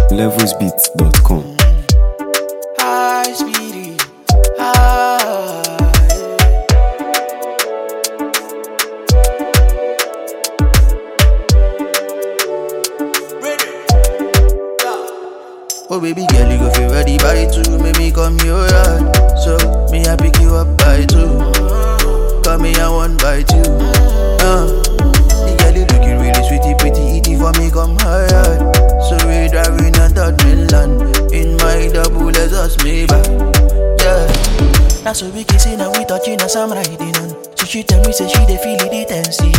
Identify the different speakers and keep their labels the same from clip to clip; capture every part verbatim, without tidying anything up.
Speaker 1: levels beats dot com.
Speaker 2: High speedy, high. Oh baby girl, you go feel ready by two. Make me come your yard, so me I pick you up by two. Come me I one by two. Uh, the girl you looking really sweetie, pretty, itty for me come hard. So we driving on third mainland in my double exhaust Maybach. Yeah, now so we kissing and we touching and some riding on. So she tell me say she dey feel it, the tension.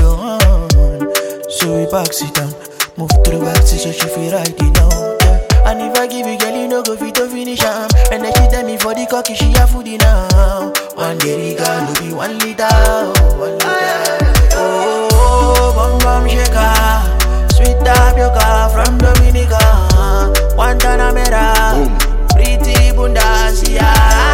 Speaker 2: So we back sit down, move to the back seat so she feel riding on. And if I give you girl, you no go fit to finish am. And then she tell me for the cocky, she a foodie now. One day the girl will be one liter, oh, one liter. Oh, bum bum shaker, sweet tapioca from Dominica. One Tanamera, pretty bundasia.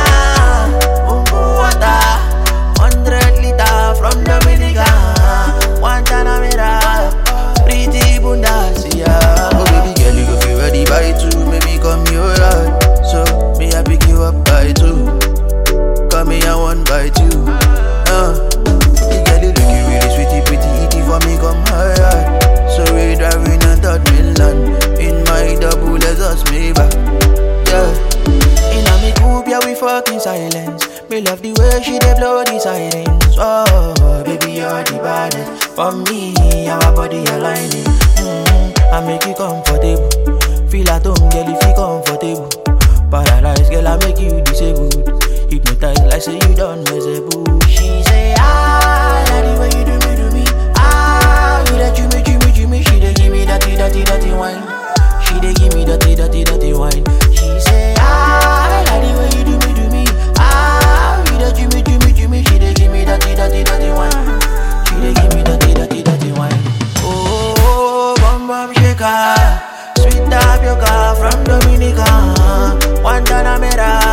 Speaker 2: Boom boom water, hundred liter from Dominica. One Tanamera, pretty bundasia. Oh baby girl, you go feel ready by two, maybe come your yard. So me I pick you up by two, come me I one by two. Uh, the girl you looking really sweetie, pretty, itty for me come hard. So we driving on third mainland in my double exhaust Maybach. Yeah, in a me coupe, yeah we fucking silence. Me love the way she dey blow the sirens. Oh baby you're the baddest. For me, our body aligning. Mm-hmm. I make you comfortable. Feel at home, girl, if you comfortable. Paradise, girl, I make you disabled. Hypnotize like say you done miserable. She say, ah, like the way you do me, do me. Ah, you that you me, you me, you me. She dey give me dirty, dirty, dirty wine. She dey give me dirty, dirty, dirty wine. She say, ah, like the way you do me, do me. Ah, you that you me, you me, you me. She dey give me dirty, dirty, dirty wine. She dey give me dirty, dirty, dirty wine. Oh, bum bum shaker, sweet tapioca from Dominica. One Tanamera,